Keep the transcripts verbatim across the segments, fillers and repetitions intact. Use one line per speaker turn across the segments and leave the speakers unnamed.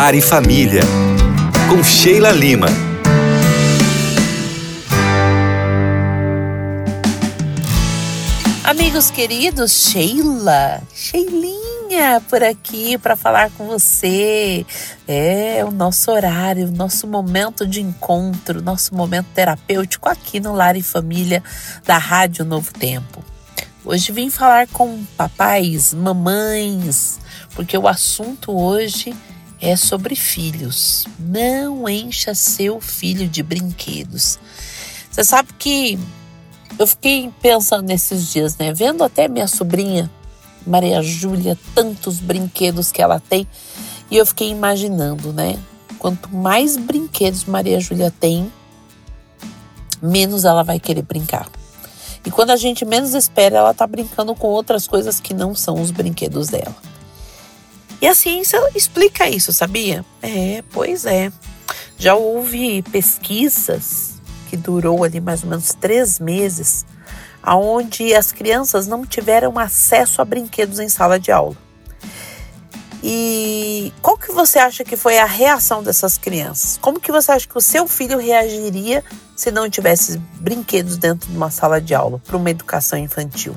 Lar e Família, com Sheila Lima.
Amigos queridos, Sheila, Sheilinha por aqui para falar com você. É o nosso horário, o nosso momento de encontro, nosso momento terapêutico aqui no Lar e Família da Rádio Novo Tempo. Hoje vim falar com papais, mamães, porque o assunto hoje é sobre filhos. Não encha seu filho de brinquedos. Você sabe que eu fiquei pensando nesses dias, né? Vendo até minha sobrinha, Maria Júlia, tantos brinquedos que ela tem. E eu fiquei imaginando, né? Quanto mais brinquedos Maria Júlia tem, menos ela vai querer brincar. E quando a gente menos espera, ela tá brincando com outras coisas que não são os brinquedos dela. E a ciência explica isso, sabia? É, pois é. Já houve pesquisas que durou ali mais ou menos três meses, onde as crianças não tiveram acesso a brinquedos em sala de aula. E qual que você acha que foi a reação dessas crianças? Como que você acha que o seu filho reagiria se não tivesse brinquedos dentro de uma sala de aula para uma educação infantil?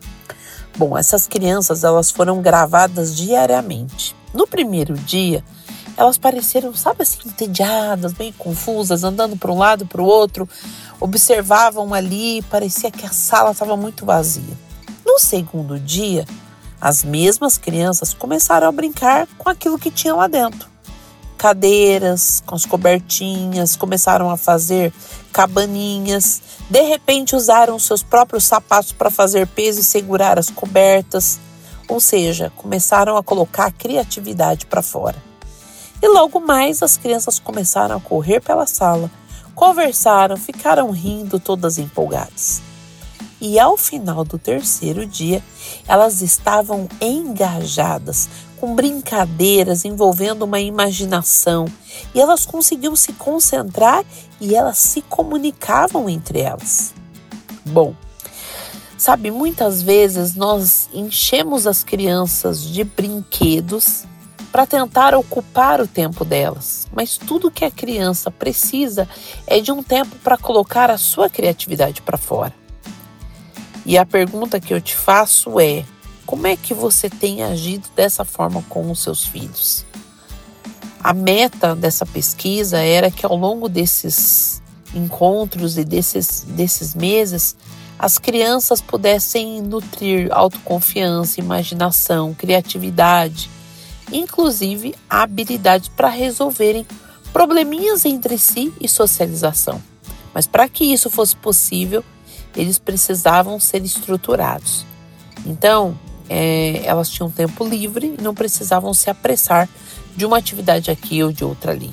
Bom, essas crianças, elas foram gravadas diariamente. No primeiro dia, elas pareceram, sabe assim, entediadas, meio confusas, andando para um lado e para o outro, observavam ali, parecia que a sala estava muito vazia. No segundo dia, as mesmas crianças começaram a brincar com aquilo que tinha lá dentro. Cadeiras, com as cobertinhas, começaram a fazer cabaninhas. De repente usaram seus próprios sapatos para fazer peso e segurar as cobertas. Ou seja, começaram a colocar a criatividade para fora. E logo mais as crianças começaram a correr pela sala, conversaram, ficaram rindo, todas empolgadas. E ao final do terceiro dia, elas estavam engajadas, com brincadeiras envolvendo uma imaginação. E elas conseguiam se concentrar e elas se comunicavam entre elas. Bom, sabe, muitas vezes nós enchemos as crianças de brinquedos para tentar ocupar o tempo delas. Mas tudo que a criança precisa é de um tempo para colocar a sua criatividade para fora. E a pergunta que eu te faço é: como é que você tem agido dessa forma com os seus filhos? A meta dessa pesquisa era que ao longo desses encontros e desses, desses meses, as crianças pudessem nutrir autoconfiança, imaginação, criatividade, inclusive habilidades para resolverem probleminhas entre si e socialização. Mas para que isso fosse possível, eles precisavam ser estruturados. Então, é, elas tinham tempo livre e não precisavam se apressar de uma atividade aqui ou de outra ali.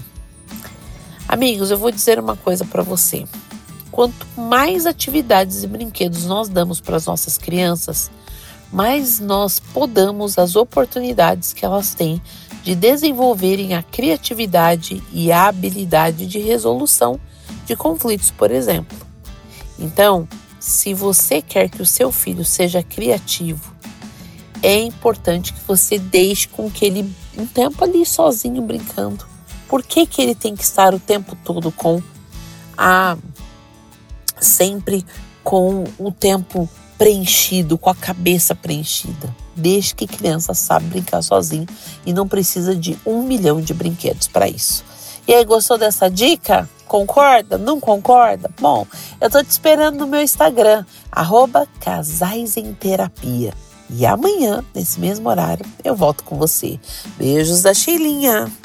Amigos, eu vou dizer uma coisa para você. Quanto mais atividades e brinquedos nós damos para as nossas crianças, mais nós podamos as oportunidades que elas têm de desenvolverem a criatividade e a habilidade de resolução de conflitos, por exemplo. Então, se você quer que o seu filho seja criativo, é importante que você deixe com que ele um tempo ali sozinho brincando. Por que que ele tem que estar o tempo todo com a sempre com o tempo preenchido, com a cabeça preenchida? Desde que criança sabe brincar sozinho e não precisa de um milhão de brinquedos para isso. E aí, gostou dessa dica? Concorda? Não concorda? Bom, eu tô te esperando no meu Instagram, arroba Casais em Terapia. E amanhã, nesse mesmo horário, eu volto com você. Beijos da Sheilinha!